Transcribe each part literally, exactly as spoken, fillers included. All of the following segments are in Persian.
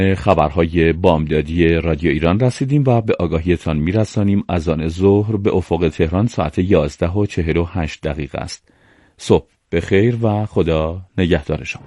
خبرهای بامدادی رادیو ایران رسیدیم و به آگاهیتان میرسانیم از آن ظهر به افق تهران ساعت یازده و چهل و هشت دقیقه است. صبح بخیر و خدا نگهدار شما.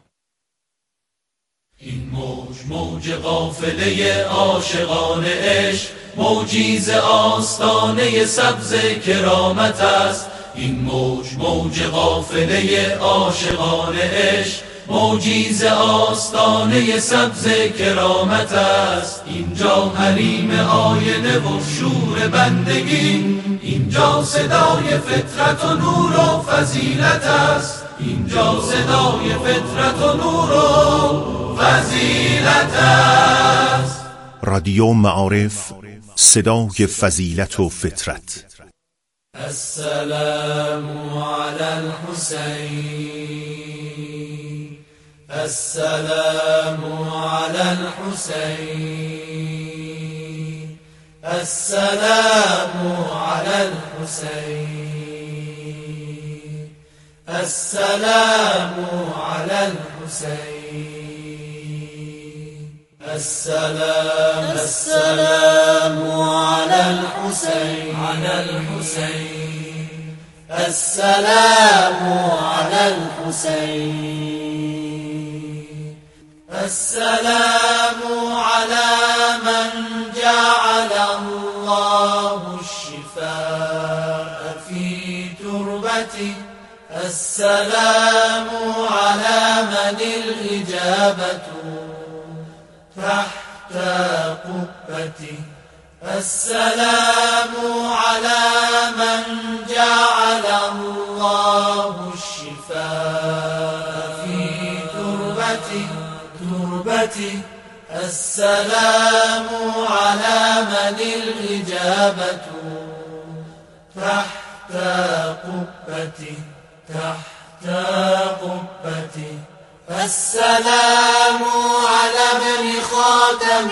این موج موج قافله عاشقان عشق، موجی ز آستانه سبز کرامت است. این موج موج قافله عاشقان عشق، موجی ز آستانه سبز کرامت است. اینجا حریم آینه و شور بندگی، اینجا صدای فطرت و نور و فضیلت است. اینجا صدای فطرت و نور و فضیلت است. رادیو معارف، صدای فضیلت و فطرت. السلام علی الحسین، السلام علی الحسین، السلام علی الحسین، السلام علی الحسین، السلام السلام علی الحسین، علی الحسین، السلام علی الحسین، السلام علی من جعل الله الشفاء في تربته، السلام على من الإجابة تحت قبته، السلام على من جعل الله الشفاء في تربته تربته، السلام على من الإجابة تحت قبته تحت قبته، السلام على ابن خاتم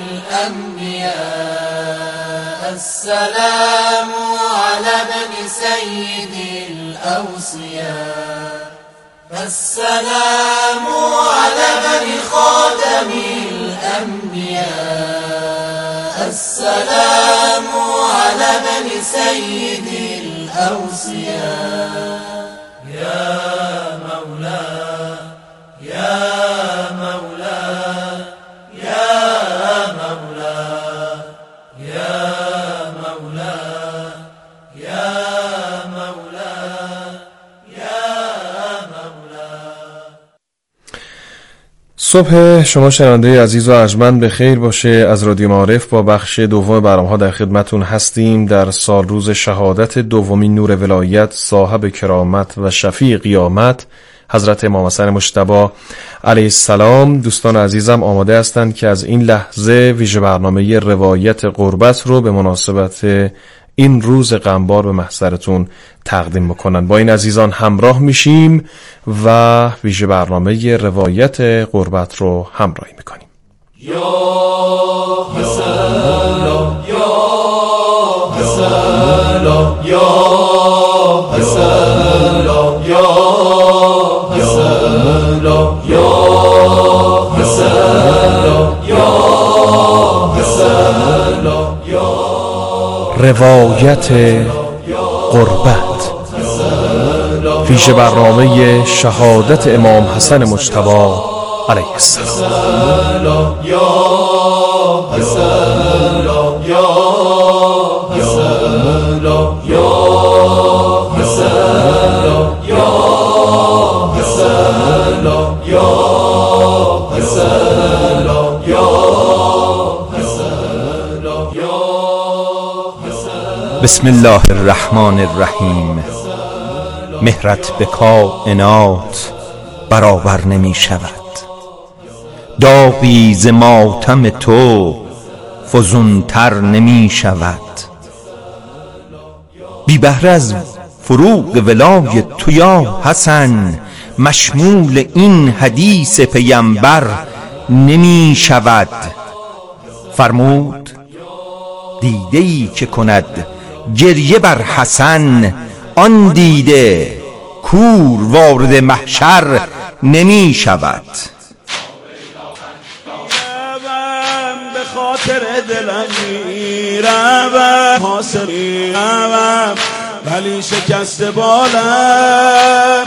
الأنبياء، السلام على ابن سيد الأوصياء، السلام على ابن خاتم الأنبياء، السلام على ابن سيد الأوصياء. يا مولا يا مولا يا مولا يا مولا يا مولا يا مولا. صبح شما شنونده عزیز و ارجمند به خیر باشه. از رادیو معارف با بخش دوم برنامه‌ها در خدمتون هستیم. در سال روز شهادت دومین نور ولایت، صاحب کرامت و شفیع قیامت، حضرت امام حسن مجتبی علیه السلام، دوستان عزیزم آماده هستند که از این لحظه ویژه برنامه روایت قربت رو به مناسبت این روز غمبار به محضرتون تقدیم بکنن. با این عزیزان همراه میشیم و ویژه برنامه روایت قربت رو همراهی میکنیم. یا حسن یا حسن یا حسن یا حسن یا حسن یا حسن یا روایت قربت، ویژه برنامه شهادت امام حسن مجتبی علیه السلام. یا حسن یا حسن یا حسن یا حسن یا حسن یا بسم الله الرحمن الرحیم. مهرت به کائنات برابر نمی شود، داغی ز ماتم تو فزونتر نمی شود. بی بهره از فروغ ولای تو یا حسن، مشمول این حدیث پیمبر نمی شود. فرمود دیده‌ای که کند گریه بر حسن، آن دیده کور وارد محشر نمی شود. خاطر دلم میروم حاصل میروم ولی شکست بالم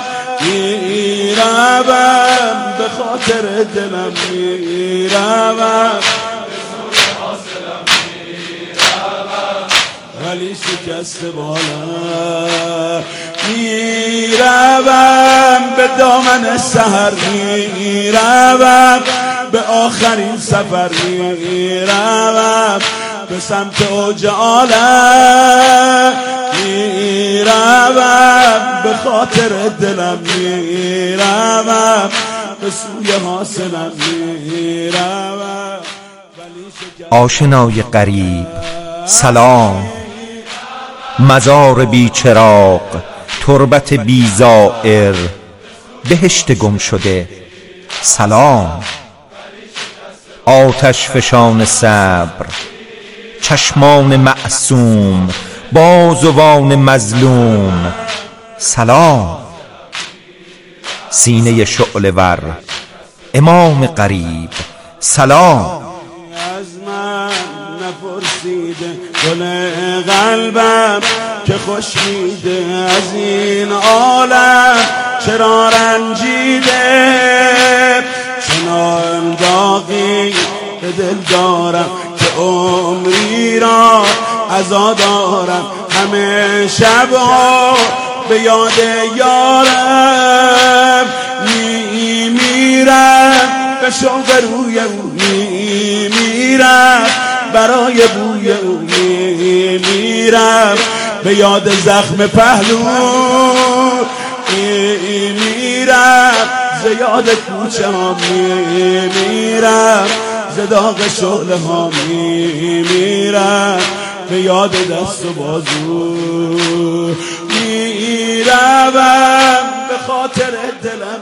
میروم به خاطر دلم میروم ولی شکست بالم میروم به دامن سحر میروم به آخرین سفر میروم به سمت اوج عالم میروم به خاطر دلم میروم به سوی حاصلم میروم آشنای غریب سلام، مزار بی چراغ، تربت بی زائر، بهشت گم شده سلام، آتش فشان صبر، چشمان معصوم، بازوان مظلوم سلام، سینه شعله ور، امام غریب سلام. از من نپرسیده گل قلبم که خوش میده از این عالم چرا رنجیده، چنان داغی به دل دارم که عمری را عزا دارم، همه شبها به یاد یارم میمیرم، به شوق روی او میمیرم، برای بوی او میمیرم، به یاد زخم پهلو میمیرم، ز یاد کوچه ها میمیرم، ز داغ شعله ها میمیرم، به یاد دست و بازو میروم، به خاطر دلم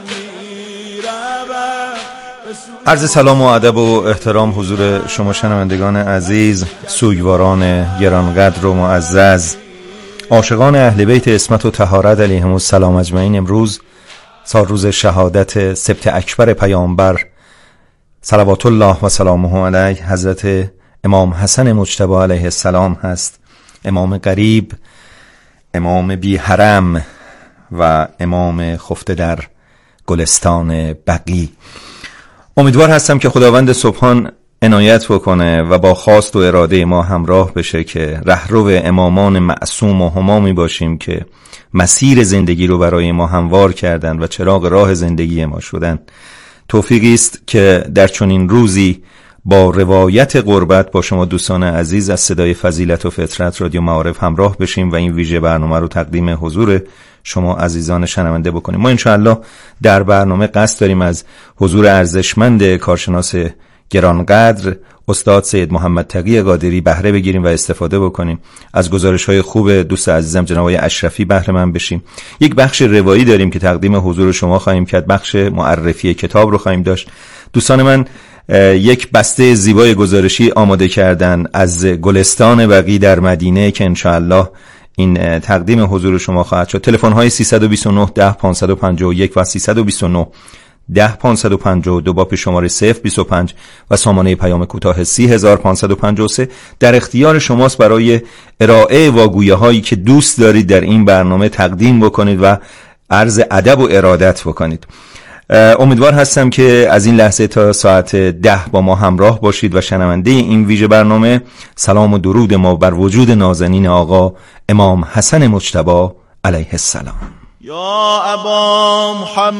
میروم. عرض سلام و ادب و احترام حضور شما شنوندگان عزیز، سوگواران گرانقدر و معزز، عاشقان اهل بیت عصمت و طهارت علیهم السلام اجمعین. امروز سال روز شهادت سبت اکبر پیامبر صلوات الله و سلامه علیه حضرت امام حسن مجتبی علیه السلام هست، امام غریب، امام بی حرم و امام خفته در گلستان بقیع. امیدوار هستم که خداوند سبحان عنایت بکنه و با خواست و اراده ما همراه بشه که رهرو امامان معصوم و همامی باشیم که مسیر زندگی رو برای ما هموار کردن و چراغ راه زندگی ما شدن. توفیقی است که در چنین روزی با روایت قربت با شما دوستان عزیز از صدای فضیلت و فطرت رادیو معارف همراه بشیم و این ویژه برنامه رو تقدیم حضور شما عزیزان شنونده بکنیم. ما انشاءالله در برنامه قصد داریم از حضور ارزشمند کارشناس گرانقدر استاد سید محمد تقی قادری بهره بگیریم و استفاده بکنیم، از گزارش‌های خوب دوست عزیزم جناب آقای اشرفی بهره مند بشیم. یک بخش روایی داریم که تقدیم حضور شما خواهیم کرد، بخش معرفی کتاب رو خواهیم داشت. دوستان من یک بسته زیبای گزارشی آماده کردن از گلستان بقیع در مدینه که انشاءالله این تقدیم حضور شما خواهد شد. تلفن های سیصد و بیست و نه ده پانصد و پنجاه و یک و سیصد و بیست و نه ده پانصد و پنجاه و دو با پیش شماره صفر بیست و پنج و سامانه پیام کوتاه سی هزار و پانصد و پنجاه و سه در اختیار شماست برای ارائه واگویه هایی که دوست دارید در این برنامه تقدیم بکنید و عرض ادب و ارادت بکنید. امیدوار هستم که از این لحظه تا ساعت ده با ما همراه باشید و شنونده این ویژه برنامه سلام و درود ما بر وجود نازنین آقا امام حسن مجتبی علیه السلام. یا ابا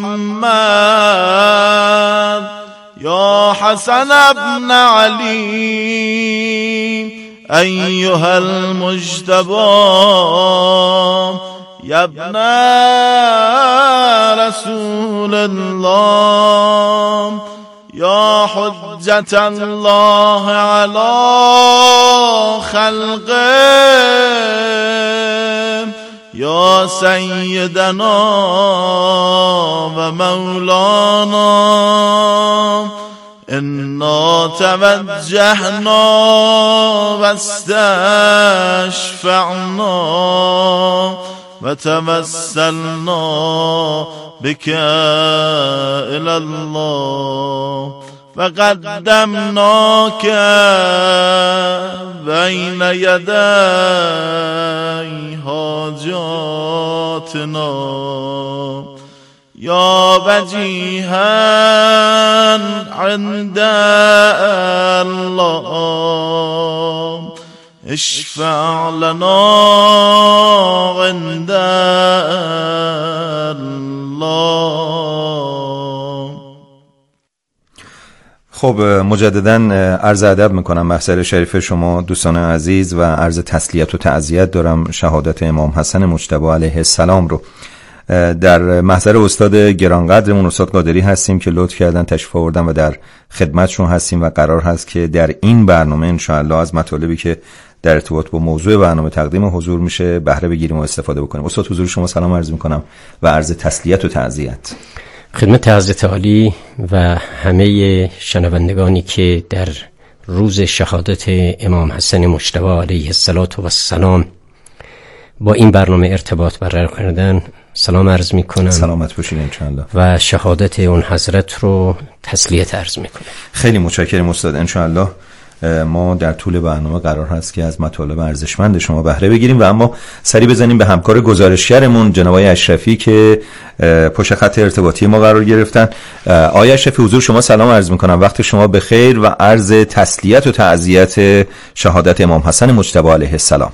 محمد یا حسن ابن علی ایها المجتبی یا ابن رسول الله یا حجت الله علی خلقه یا سیدنا و مولانا انا توجهنا و استشفعنا و توسلنا بك الى الله فقدمناك بین یدی حاجاتنا یا وجیها عند الله اشفع لنا عند الله. خب مجددا عرض ادب میکنم محضر شریف شما دوستان عزیز و عرض تسلیت و تعزیت دارم شهادت امام حسن مجتبی علیه السلام رو. در محضر استاد گرانقدرمون استاد قادری هستیم که لطف کردن تشریف آوردن و در خدمتشون هستیم و قرار هست که در این برنامه انشاءالله از مطالبی که در ارتباط با موضوع برنامه تقدیم حضور میشه بهره بگیریم و استفاده بکنیم. استاد حضور شما سلام عرض میکنم و عرض تسلیت و تعزیت خدمت حضرت عالی و همه شنوندگانی که در روز شهادت امام حسن مجتبی علیه السلام با این برنامه ارتباط برقرار کردن سلام عرض میکنم. سلامت باشید انشاءالله. و شهادت اون حضرت رو تسلیت عرض میکنم. خیلی متشکرم استاد. انشاءالله ما در طول برنامه قرار هست که از مطالب ارزشمند شما بهره بگیریم و اما سری بزنیم به همکار گزارشگرمون جناب آقای اشرفی که پشت خط ارتباطی ما قرار گرفتن. آقای اشرفی حضور شما سلام عرض میکنم، وقت شما بخیر و عرض تسلیت و تعزیت شهادت امام حسن مجتبی علیه السلام.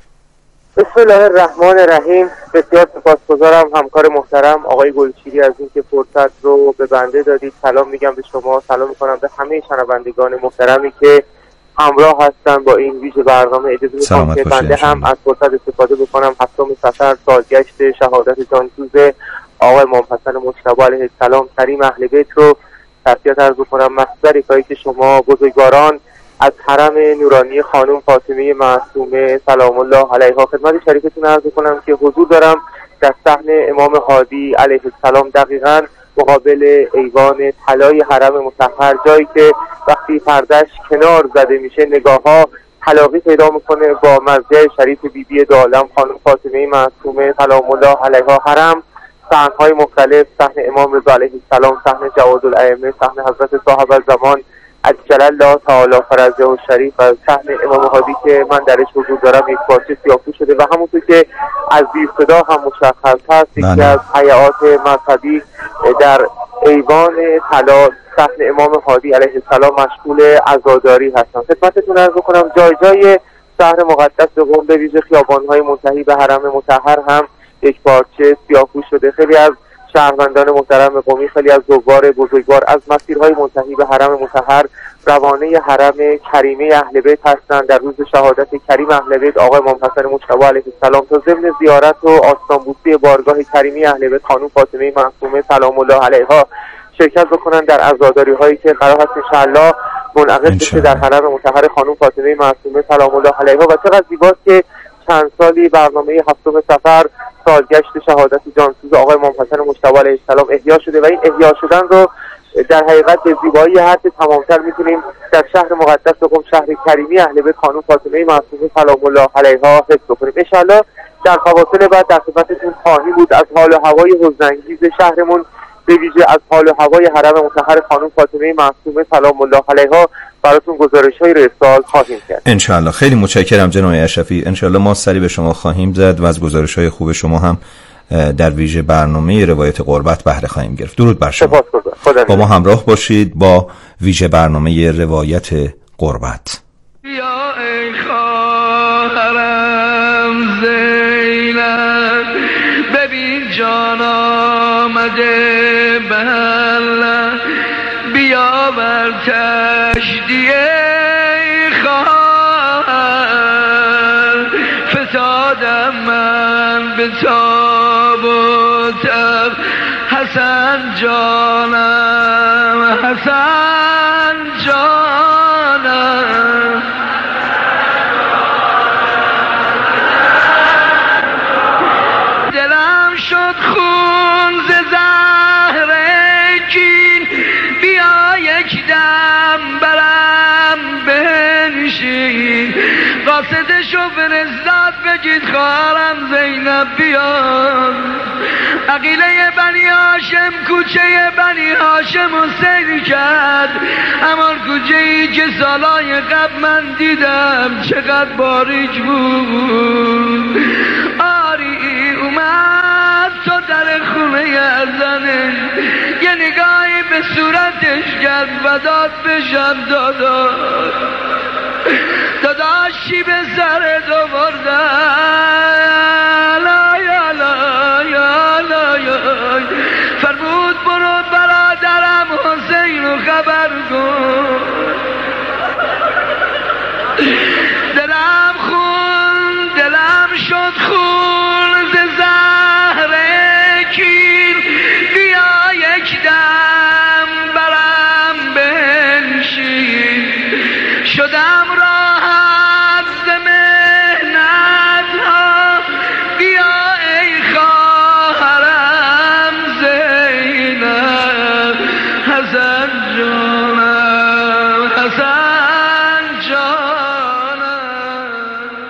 بسم الله الرحمن الرحیم. بسیار سپاسگزارم همکار محترم آقای گلچیری از اینکه فرصت رو به بنده دادید. سلام میگم به شما، سلام میکنم به همه شنوندگان محترمی که همراه هستن با این ویژه برنامه. اجازه میخوام که بنده هم از فرصت استفاده بکنم هفتم سفر سالگشت شهادت جانسوز آقای امام حسن مجتبی علیه السلام کریم اهل بیت رو تسلیت عرض بکنم. محضر کاری که شما بزرگواران از حرم نورانی خانم فاطمه معصومه سلام الله علیها خدمت شریفتون عرض کنم که حضور دارم در صحن امام هادی علیه السلام دقیقاً مقابل ایوان طلای حرم مطهر، جایی که وقتی پردهش کنار زده میشه نگاه‌ها تلاقی پیدا میکنه با مزرعه شریف بیبی بی دو عالم خانم فاطمه معصومه سلام الله علیها. حرم صحن‌های مختلف، صحن امام رضا علیه السلام، صحن جواد الائمه، صحن حضرت صاحب الزمان عجل الله تعالی فرجه و شریف و صحن امام هادی که من درش حضور دارم یک پارچه سیاه‌پوش شده و همونطور که از زیر صدا هم مشخص هست یکی از حیات مذهبی در ایوان طلا صحن امام هادی علیه السلام مشغول عزاداری هستم. خدمتتون عرض کنم جای جای شهر مقدس به قم به ویژه خیابان‌های منتهی به حرم مطهر هم یک پارچه سیاه‌پوش شده. خیلی از شهروندان محترم قمی، خیلی از زوار بزرگوار از مسیرهای منتهی به حرم مطهر روانه حرم کریمه اهل بیت هستند در روز شهادت کریم اهل بیت آقای امام حسن مجتبی علیه السلام تا ضمن زیارت و آستانبوسی بارگاه کریمه اهل بیت خانم فاطمه معصومه سلام الله علیها شرکت بکنند در عزاداری هایی که قرار هست انشاءالله منعقد بشه در حرم مطهر خانم فاطمه معصومه سلام الله علیها. و چقدر زیباست که چند سالی برنامه هفتم سفر سالگشت شهادت جانسوز آقای امام حسن مجتبی علیه السلام احیا شده و این احیا شدن رو در حقیقت به زیبایی هر چه تمامتر میتونیم در شهر مقدس قم شهر کریمی اهل بیت خانم فاطمه معصومه سلام الله علیها حفظ بکنیم. ان شاءالله در فواصل بعد در خدمتتون خواهیم بود از حال و هوای حزن‌انگیز شهرمون، به ویژه از حال و هوای حرم مطهر خانم فاطمه معصومه سلام الله علیها براتون گزارش‌های رو ارسال خواهیم کرد. ان شاء الله. خیلی متشکرم جناب اشرفی. ان شاء الله ما سری به شما خواهیم زد و از گزارش‌های خوب شما هم در ویژه برنامه روایت قربت بهره خواهیم گرفت. درود بر شما. با ما همراه باشید با ویژه برنامه روایت قربت. یا ای خواهرم زینب ببین جان آمده بله بیا بر کشتیه خواهر فتادم من به تاب و تب حسن جانم حسن جانم دلم شد خون ز زهر کین بیا یک دم برم بنشین قاصد شو فرستاد بگید خواهرم زینب بیاد. عقیله بنی هاشم کوچه بنی هاشم رو سیر کرد، همان کوچه ای که سالای قبل من دیدم چقدر باریک بود. آری اومد تو در خونه ازنه، یه نگاهی به صورتش کرد و داد بشم داداش، داداشی به سرت آوردن، لا لا لا لا، فرمود برو برادرم حسین رو خبر کن. دلم خون دلم شد خون ز زهر کین، بیا یک دم برم بنشین، شدم راحت ز محنت ها، بیا ای خواهرم زینب، حسن جانم حسن جانم.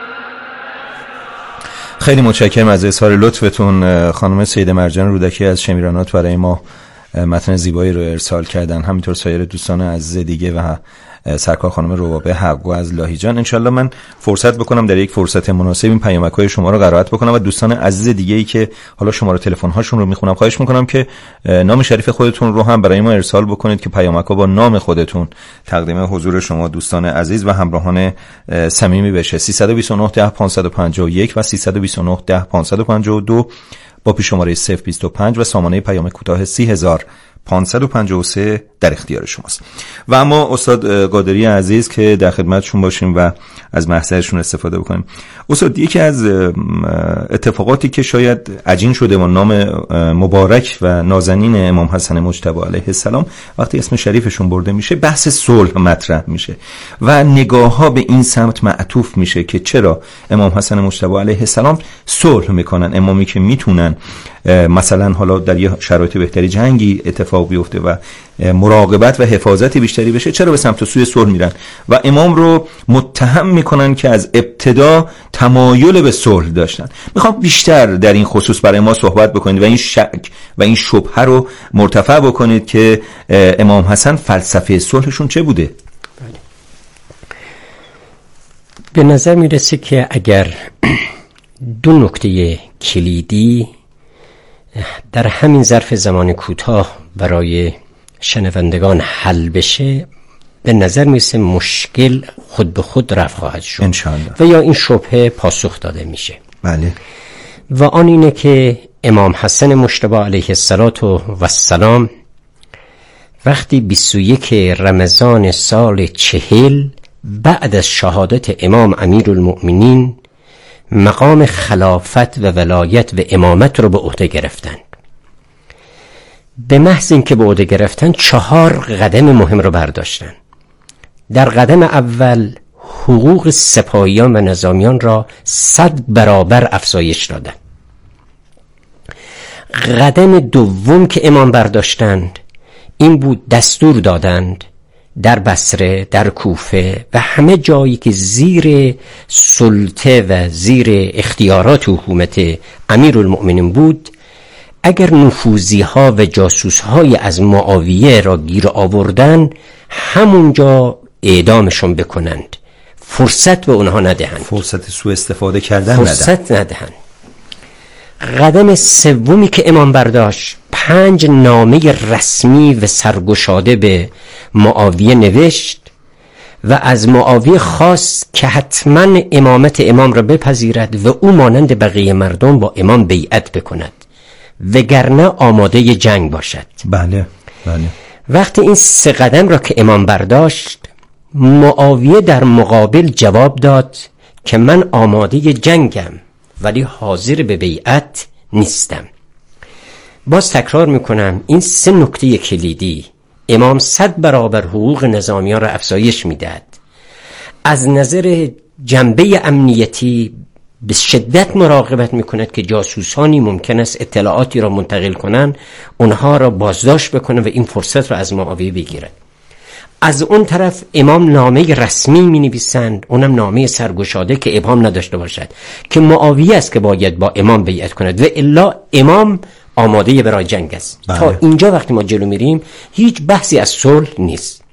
خیلی متشکرم از اظهار لطفتون خانم سیده مرجان رودکی از شمیرانات، برای ما متن زیبایی رو ارسال کردن، همینطور سایر دوستان عزیز دیگه و سرکار خانم روابه حقو از لاهیجان. انشالله من فرصت بکنم در یک فرصت مناسب این پیامک‌های شما رو قرائت بکنم و دوستان عزیز دیگه‌ای که حالا شماره تلفن هاشون رو میخونم خواهش میکنم که نام شریف خودتون رو هم برای ما ارسال بکنید که پیامک‌ها با نام خودتون تقدیم حضور شما دوستان عزیز و همراهان صمیمی بشه. سیصد و بیست و نه ده پانصد و پنجاه و یک و سیصد و بیست و نه ده پانصد و پنجاه و دو با پیش شماره صفر بیست و پنج و سامانه پیام کوتاه سی هزار پانصد و پنجاه و سه در اختیار شماست. و اما استاد قادری عزیز که در خدمتشون باشیم و از محضرشون استفاده بکنیم. استاد، یکی از اتفاقاتی که شاید عجین شده با نام مبارک و نازنین امام حسن مجتبی علیه السلام، وقتی اسم شریفشون برده میشه بحث صلح مطرح میشه و نگاه ها به این سمت معطوف میشه که چرا امام حسن مجتبی علیه السلام صلح میکنن، امامی که میتونن مثلا حالا در یه شرایط بهتری جنگی اتفاق بیفته و مراقبت و حفاظت بیشتری بشه، چرا به سمت سوی صلح میرن و امام رو متهم میکنن که از ابتدا تمایل به صلح داشتن. میخوام بیشتر در این خصوص برای ما صحبت بکنید و این شک و این شبهه رو مرتفع بکنید که امام حسن فلسفه صلحشون چه بوده؟ به نظر میرسه که اگر دو نکته کلیدی در همین ظرف زمان کوتاه برای شنوندگان حل بشه، به نظر میرسه مشکل خود به خود رفع خواهد شد انشاءالله و یا این شبهه پاسخ داده میشه. بله. و آن اینه که امام حسن مجتبی علیه السلام وقتی بیست و یک رمضان سال چهل بعد از شهادت امام امیرالمؤمنین مقام خلافت و ولایت و امامت رو به عهده گرفتن. به محض اینکه به عهده گرفتن چهار قدم مهم رو برداشتن. در قدم اول حقوق سپاهیان و نظامیان را صد برابر افزایش دادن. قدم دوم که امام برداشتند این بود دستور دادند در بصره، در کوفه و همه جایی که زیر سلطه و زیر اختیارات حکومت امیرالمؤمنین بود، اگر نفوذی ها و جاسوس های از معاویه را گیر آوردن همونجا اعدامشون بکنند، فرصت به اونها ندهند، فرصت سوء استفاده کردن فرصت ندهند. قدم سومی که امام برداشت، پنج نامه رسمی و سرگشاده به معاویه نوشت و از معاویه خواست که حتما امامت امام را بپذیرد و او مانند بقیه مردم با امام بیعت بکند وگرنه آماده جنگ باشد. بله بله. وقتی این سه قدم را که امام برداشت، معاویه در مقابل جواب داد که من آماده جنگم ولی حاضر به بیعت نیستم. باز تکرار میکنم این سه نکته کلیدی امام صد برابر حقوق نظامیان را افزایش میداد. از نظر جنبه امنیتی به شدت مراقبت میکند که جاسوسانی ممکن است اطلاعاتی را منتقل کنند، اونها را بازداشت بکنه و این فرصت را از معاویه بگیرد. از اون طرف امام نامه رسمی می نویسند، اونم نامه سرگشاده که ابهام نداشته باشد، که معاویه است که باید با امام بیعت کند و الا امام آماده برای جنگ است. بله. تا اینجا وقتی ما جلو میریم هیچ بحثی از صلح نیست.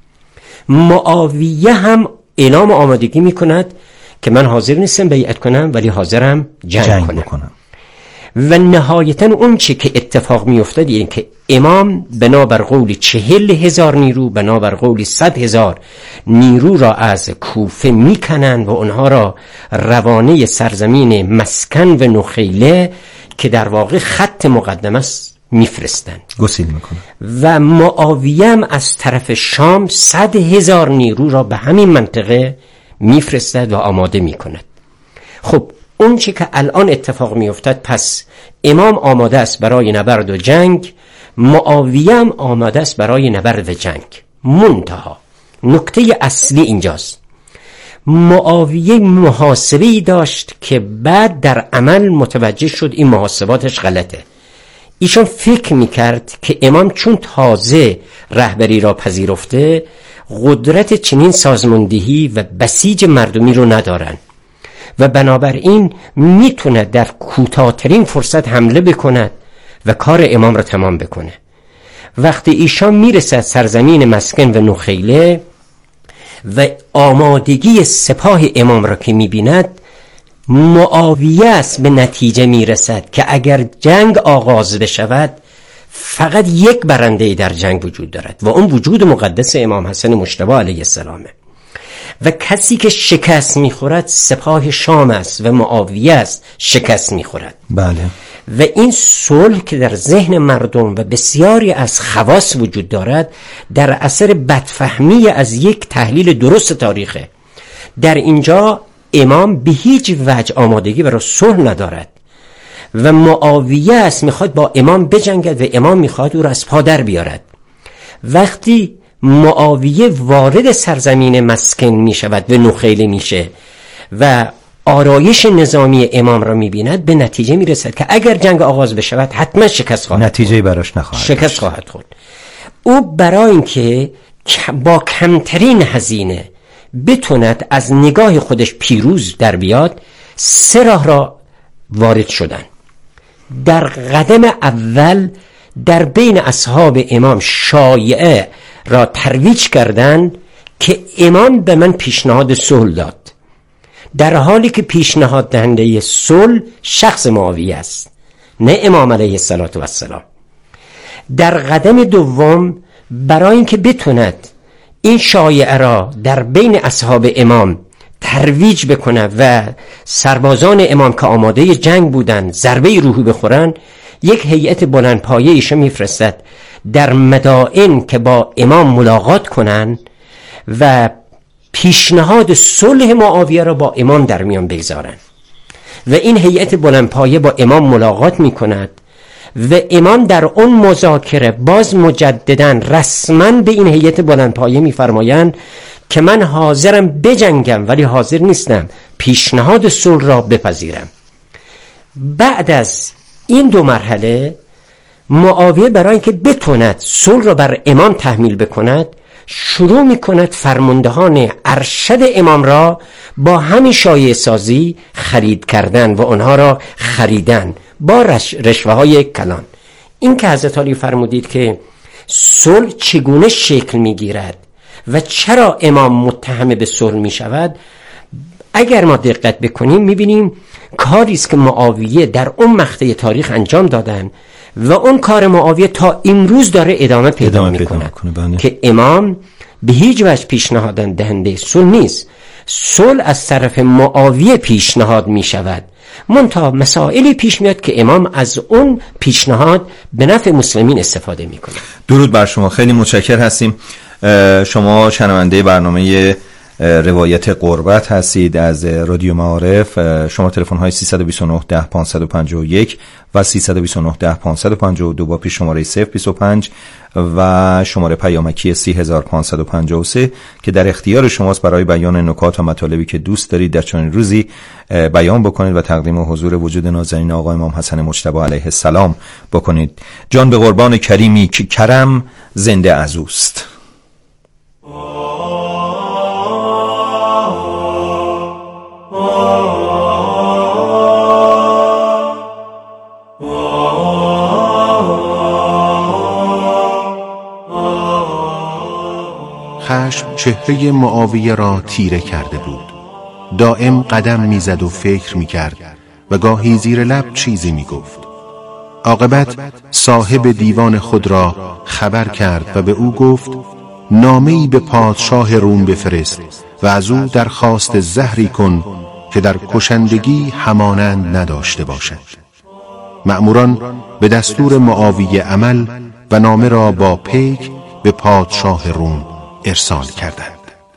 معاویه هم اعلام آمادگی میکند که من حاضر نیستم بیعت کنم ولی حاضرم جنگ, جنگ کنم. بکنم. و نهایتا اون چی که اتفاق میافتاد این که امام بنابر قول چهل هزار نیرو، بنابر قول صد هزار نیرو را از کوفه میکنن و اونها را روانه سرزمین مسکن و نخیله که در واقع خط مقدم است میفرستند، گسیل میکنه. و معاویه هم از طرف شام صد هزار نیرو را به همین منطقه میفرستد و آماده میکند. خب اون چی که الان اتفاق میافتد، پس امام آماده است برای نبرد و جنگ، معاویه هم آماده است برای نبرد و جنگ. منتها نکته اصلی اینجاست، معاویه محاسبه‌ای داشت که بعد در عمل متوجه شد این محاسباتش غلطه. ایشون فکر میکرد که امام چون تازه رهبری را پذیرفته قدرت چنین سازماندهی و بسیج مردمی رو ندارن و بنابراین میتونه در کوتاه‌ترین فرصت حمله بکند و کار امام را تمام بکنه. وقتی ایشان میرسد سرزمین مسکن و نخیله و آمادگی سپاه امام را که میبیند، معاویه است به نتیجه میرسد که اگر جنگ آغاز بشود فقط یک برنده در جنگ وجود دارد و اون وجود مقدس امام حسن مجتبی علیه السلامه و کسی که شکست میخورد سپاه شام است و معاویه است شکست میخورد. بله. و این صلح که در ذهن مردم و بسیاری از خواص وجود دارد در اثر بدفهمی از یک تحلیل درست تاریخه. در اینجا امام به هیچ وجه آمادگی برای صلح ندارد و معاویه است میخواد با امام بجنگد و امام میخواد او را از پا در بیارد. وقتی معاویه وارد سرزمین مسکن میشود و نخیله میشه و آرایش نظامی امام را میبیند، به نتیجه میرسد که اگر جنگ آغاز بشود حتما شکست خواهد نتیجه براش نخواهد شکست خواهد خورد. او برای اینکه با کمترین هزینه بتوند از نگاه خودش پیروز در بیاد، سه راه را وارد شدن. در قدم اول در بین اصحاب امام شایعه را ترویج کردند که امام به من پیشنهاد صلح داد، در حالی که پیشنهاد دهنده صلح شخص معاویه است نه امام علیه السلام. در قدم دوم برای اینکه بتوند این شایعه را در بین اصحاب امام ترویج بکنه و سربازان امام که آماده جنگ بودن ضربه روحی بخورن، یک هیئت بلندپایه ایشه میفرستد در مدائن که با امام ملاقات کنن و پیشنهاد صلح معاویه را با امام در میان بگذارن و این هیئت بلندپایه با امام ملاقات میکند و امام در اون مذاکره باز مجددا رسما به این هیئت بلندپایه میفرمایند که من حاضرم بجنگم ولی حاضر نیستم پیشنهاد صلح را بپذیرم. بعد از این دو مرحله معاویه برای اینکه بتوند صلح را بر امام تحمیل بکند، شروع میکند فرماندهان ارشد امام را با همین شایعه سازی خرید کردن و آنها را خریدن با رش... رشوه های کلان. این که حضرت علی فرمودید که صلح چگونه شکل میگیرد و چرا امام متهم به صلح میشود، اگر ما دقت بکنیم میبینیم کاری است که معاویه در اون مقطع تاریخ انجام دادن و اون کار معاویه تا امروز داره ادامه پیدا ادامه میکنه پیدا که امام به هیچ وجه پیشنهاد دهنده صلح نیست. صلح از طرف معاویه پیشنهاد میشود، منتها مسائلی پیش میاد که امام از اون پیشنهاد به نفع مسلمین استفاده میکنه. درود بر شما، خیلی متشکر هستیم. شما شنونده برنامه روایت قربت هستید از رادیو معارف. شما تلفن های سیصد و بیست و نه ده پانصد و پنجاه و یک و سیصد و بیست و نه ده پانصد و پنجاه و دو با پیش شماره صفر بیست و پنج و شماره پیامکی سی هزار و پانصد و پنجاه و سه که در اختیار شماست برای بیان نکات و مطالبی که دوست دارید در چنین روزی بیان بکنید و تقدیم حضور وجود نازنین آقا امام حسن مجتبی علیه السلام بکنید. جان به قربان کریمی که کرم زنده از اوست. چهره معاویه را تیره کرده بود. دائم قدم میزد و فکر میکرد و گاهی زیر لب چیزی میگفت. عاقبت صاحب دیوان خود را خبر کرد و به او گفت نامه‌ای به پادشاه روم بفرست و از او درخواست زهری کن که در کشندگی همانند نداشته باشد. مأموران به دستور معاویه عمل و نامه را با پیک به پادشاه روم ارسال کردند.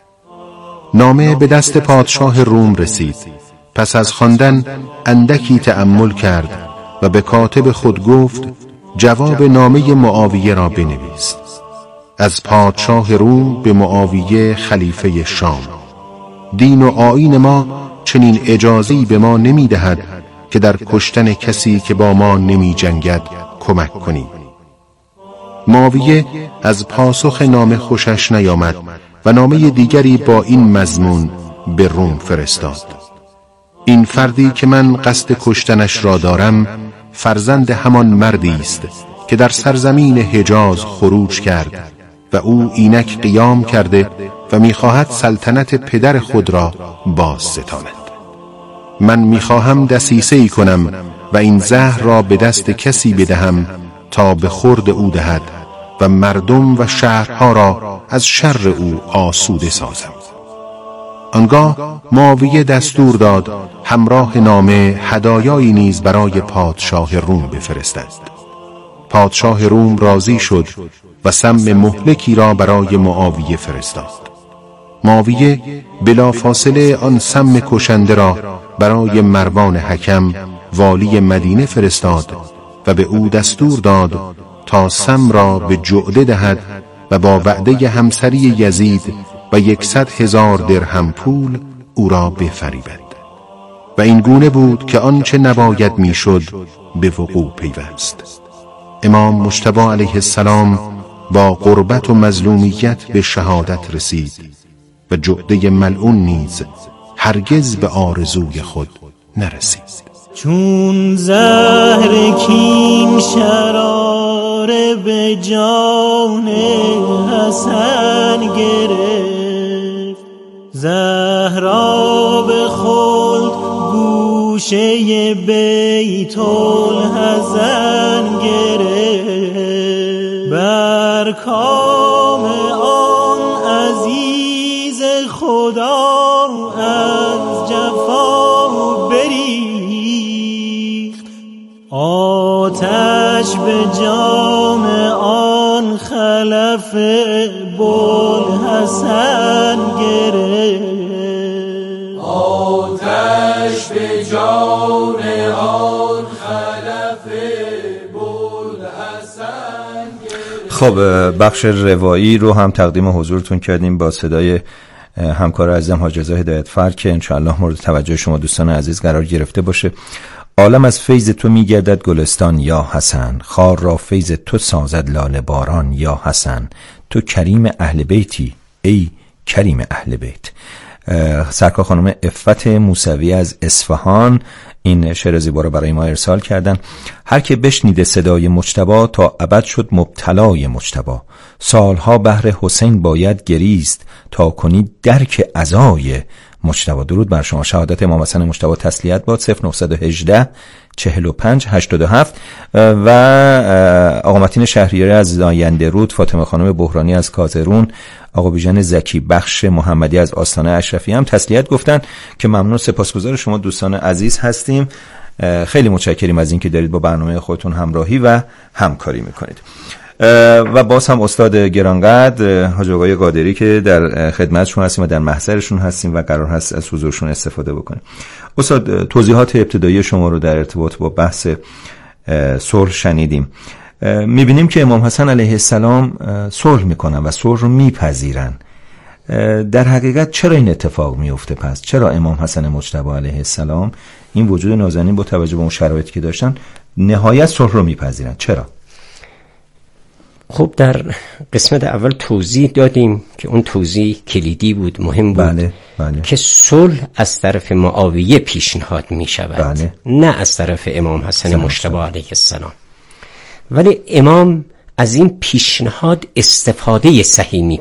نامه به دست پادشاه روم رسید. پس از خواندن اندکی تأمل کرد و به کاتب خود گفت جواب نامه معاویه را بنویس. از پادشاه روم به معاویه خلیفه شام: دین و آیین ما چنین اجازه‌ای به ما نمی دهد که در کشتن کسی که با ما نمی جنگد کمک کنیم. معاویه از پاسخ نامه خوشش نیامد و نامه دیگری با این مضمون به روم فرستاد: این فردی که من قصد کشتنش را دارم فرزند همان مردی است که در سرزمین حجاز خروج کرد و او اینک قیام کرده و میخواهد سلطنت پدر خود را باز ستاند. من میخواهم دسیسه‌ای کنم و این زهر را به دست کسی بدهم تا به خورد او دهد و مردم و شهرها را از شر او آسوده سازم. آنگاه معاویه دستور داد همراه نامه هدایایی نیز برای پادشاه روم بفرستد. پادشاه روم راضی شد و سم مهلکی را برای معاویه فرستاد. معاویه بلافاصله آن سم کشنده را برای مروان حکم والی مدینه فرستاد و به او دستور داد تا سم را به جعده دهد و با وعده همسری یزید و یکصد هزار درهم پول او را بفریبد. و این گونه بود که آنچه نباید میشد به وقوع پیوست. امام مجتبی علیه السلام با قربت و مظلومیت به شهادت رسید و جعده ملعون نیز هرگز به آرزوی خود نرسید. چون زهر کین شراره به جان حسن گرفت، زهرا به خلد گوشه بیت الحزن گرفت، بر کام آن عزیز خدا از جفا بریخت، آتش به جام آن خلف بوالحسن گرفت، آتش به جام آن خلف بوالحسن گرفت. خب بخش روایی رو هم تقدیم حضورتون کردیم با صدای همکار عزیزم حاج رضا هدایتفر که انشاءالله مورد توجه شما دوستان عزیز قرار گرفته باشه. عالم از فیض تو میگردد گلستان یا حسن، خار را فیض تو سازد لاله باران یا حسن، تو کریم اهل بیتی ای کریم اهل بیت. سرکار خانم عفت موسوی از اصفهان این شعر زیبا را برای ما ارسال کردن. هر که بشنیده صدای مجتبی تا ابد شد مبتلای مجتبی، سالها بهر حسین باید گریست تا کنی درک عزای مجتبی. درود بر شما. شهادت امام حسن مجتبی تسلیت باد. صفر نه یک هشت چهل و پنج هشتاد و هفت. و آقا متین شهریاری از زاینده رود، فاطمه خانم بحرانی از کازرون، آقا بیژن زکی بخش محمدی از آستانه اشرفی هم تسلیت گفتن که ممنون، سپاسگزار شما دوستان عزیز هستیم. خیلی متشکریم از اینکه دارید با برنامه خودتون همراهی و همکاری میکنید. و باز هم استاد گرانقدر حاج آقای قادری که در خدمتشون هستیم و در محضرشون هستیم و قرار هست از حضورشون استفاده بکنیم. استاد توضیحات ابتدایی شما رو در ارتباط با بحث صلح شنیدیم. میبینیم که امام حسن علیه السلام صلح میکنن و صلح رو میپذیرن. در حقیقت چرا این اتفاق میفته؟ پس چرا امام حسن مجتبی علیه السلام این وجود نازنین با توجه به اون شرایطی که داشتن نهایت صلح رو میپذیرن؟ چرا؟ خب در قسمت اول توضیح دادیم که اون توضیح کلیدی بود، مهم بود. بله، بله. که صلح از طرف معاویه پیشنهاد می شود، بله. نه از طرف امام حسن مجتبی علیه السلام. ولی امام از این پیشنهاد استفاده صحیح می